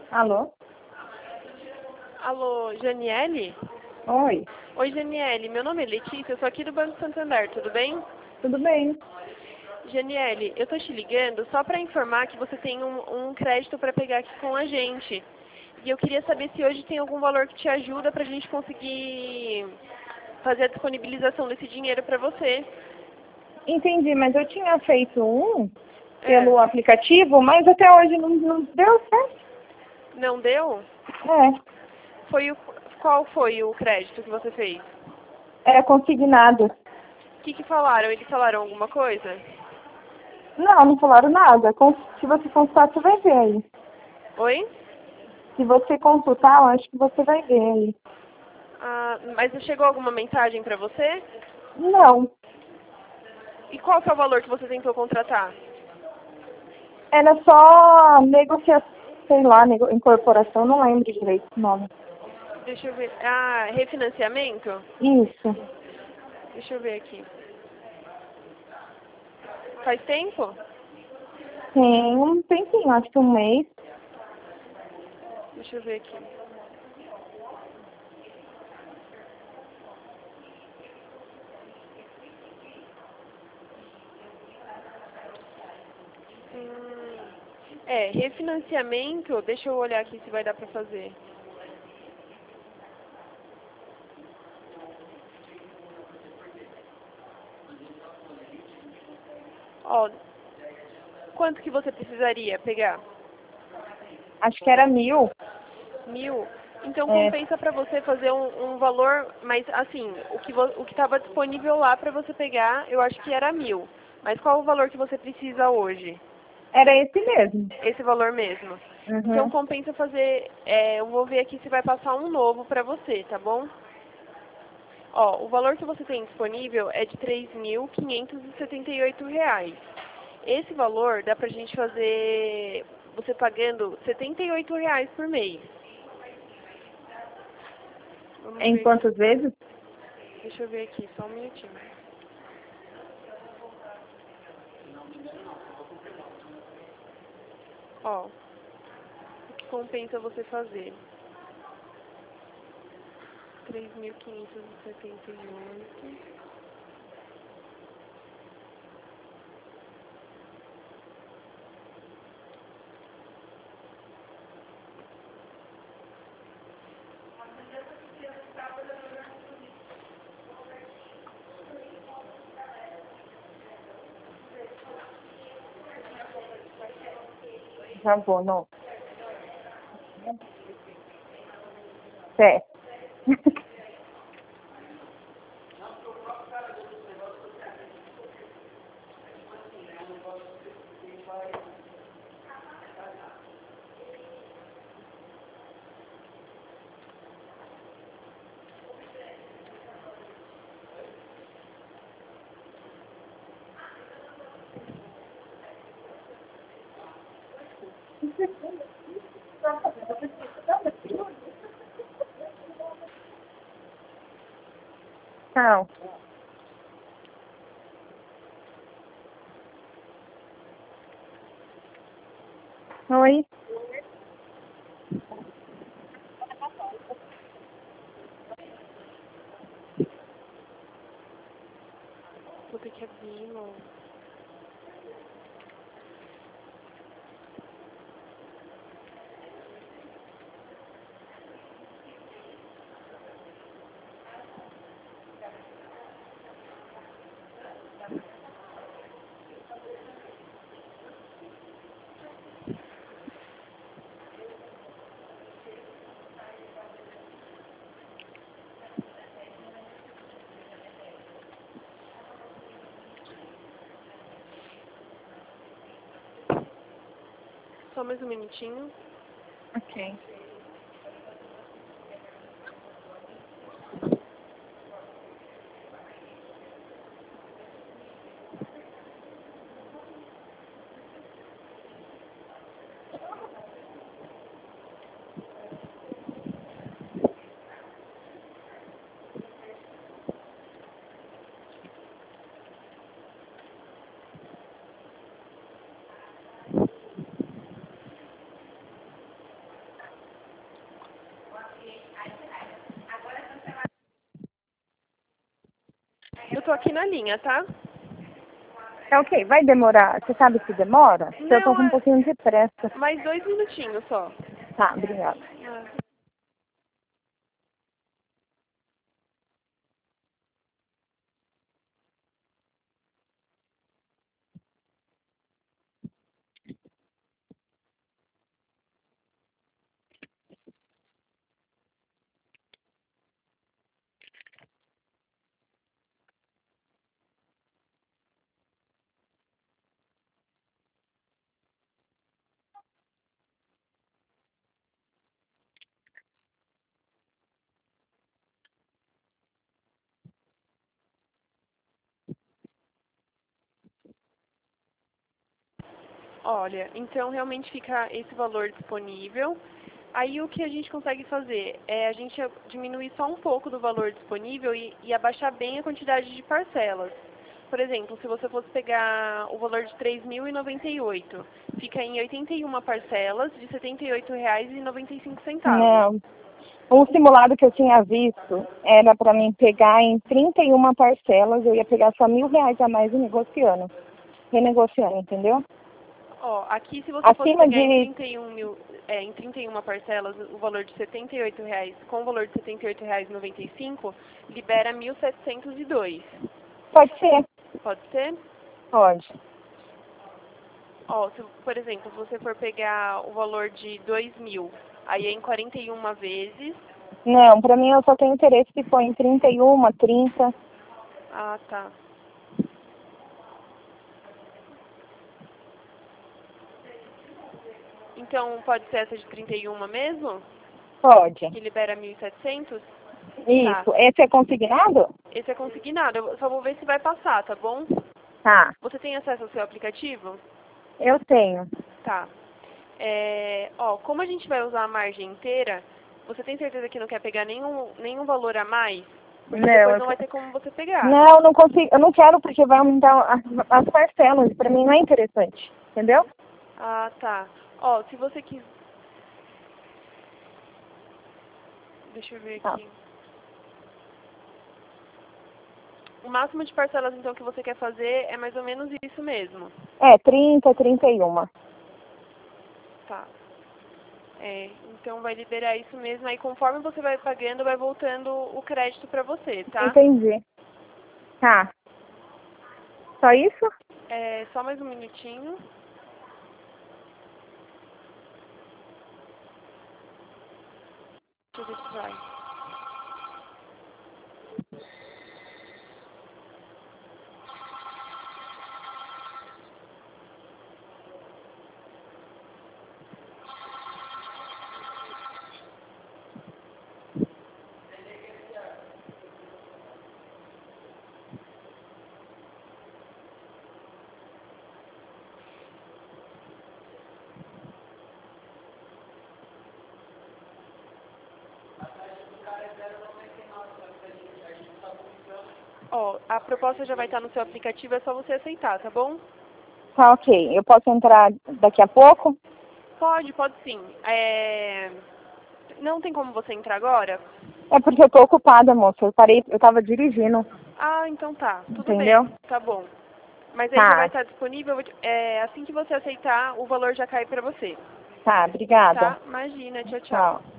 Alô? Alô, Janiele? Oi, Oi, Janiele. Meu nome é Letícia, eu sou aqui do Banco Santander, tudo bem? tudo bem? Janiele, eu tô te ligando só para informar que você tem um crédito para pegar aqui com a gente. E eu queria saber se hoje tem algum valor que te ajuda para a gente conseguir fazer a disponibilização desse dinheiro para você. Entendi, mas eu tinha feito um É, pelo aplicativo, mas até hoje não deu certo. não deu? É, Foi qual foi o crédito que você fez? era consignado. O que falaram? Eles falaram alguma coisa? Não falaram nada. Se você consultar, você vai ver aí. Oi? Se você consultar, eu acho que você vai ver aí. Ah, mas chegou alguma mensagem para você? Não, E qual que é o valor que você tentou contratar? era só negociação, sei lá, incorporação, não lembro direito o nome. Deixa eu ver. Ah, refinanciamento? Isso. Deixa eu ver aqui. Faz tempo? Tem um tempinho, acho que um mês. Deixa eu ver aqui. Refinanciamento, deixa eu olhar aqui se vai dar pra fazer. Ó, quanto que você precisaria pegar? Acho que era 1.000. 1.000? Então É, compensa pra você fazer um valor, mas assim, o que estava disponível lá pra você pegar, eu acho que era 1.000. Mas qual o valor que você precisa hoje? era esse mesmo. Esse valor mesmo. Então Uhum. compensa fazer, eu vou ver aqui se vai passar um novo pra você, tá bom? Ó, o valor que você tem disponível é de R$ 3.578. Esse valor dá pra gente fazer você pagando R$ 78 por mês. Vamos Em ver aqui. quantas vezes? Deixa eu ver aqui, só um minutinho. Ó, o que compensa você fazer? 3.578. Já vou, não. É. Tchau. Oi. Vou ter que abrir de novo. Só mais um minutinho. Ok. tô aqui na linha, tá? É ok, vai demorar. Você sabe se demora? Porque eu tô Não, com um pouquinho de pressa. mais 2 minutinhos só. Tá, obrigada. Ah. Olha, então realmente fica esse valor disponível. Aí o que a gente consegue fazer é a gente diminuir só um pouco do valor disponível e abaixar bem a quantidade de parcelas. Por exemplo, se você fosse pegar o valor de 3.098, fica em 81 parcelas de R$ 78,95. Não. O simulado que eu tinha visto era para mim pegar em 31 parcelas, eu ia pegar só R$ 1.000 a mais e negociando. Renegociando, entendeu? Ó, aqui se você fosse Acima pegar de... em 31 parcelas o valor de R$ 78, com o valor de R$ 78,95, libera 1.702. Pode ser? Pode ser? Pode. Ó, por exemplo, se você for pegar o valor de 2.000, aí é em 41 vezes. Não, para mim eu só tenho interesse se for em 31, 30. Ah, tá. Então pode ser essa de 31 mesmo? Pode. Que libera 1.700? Tá. Isso. Esse é consignado? Esse é consignado. Eu só vou ver se vai passar, tá bom? Tá. Você tem acesso ao seu aplicativo? Eu tenho. Tá. Ó, como a gente vai usar a margem inteira, você tem certeza que não quer pegar nenhum valor a mais? Porque depois não vai ter como você pegar. Não, não consigo. Eu não quero porque vai aumentar as parcelas. Para mim não é interessante. Entendeu? Ah, tá. Ó, se você quiser... Deixa eu ver Tá. aqui. O máximo de parcelas, então, que você quer fazer é mais ou menos isso mesmo. É, 30, 31. Tá. Então vai liberar isso mesmo. Aí conforme você vai pagando, vai voltando o crédito pra você, tá? Entendi. Tá. Só isso? Só mais um minutinho. Deixa eu ver se vai. Ó, a proposta já vai estar no seu aplicativo, é só você aceitar, tá bom? Tá, ok. Eu posso entrar daqui a pouco? Pode sim. Não tem como você entrar agora? É porque eu tô ocupada, moça. Eu tava dirigindo. Ah, então tá. Tudo Entendeu? bem. Tá bom. Mas aí já vai Tá. estar disponível. Assim que você aceitar, o valor já cai pra você. Tá, obrigada. Tá? Imagina. Tchau, tchau. Tchau.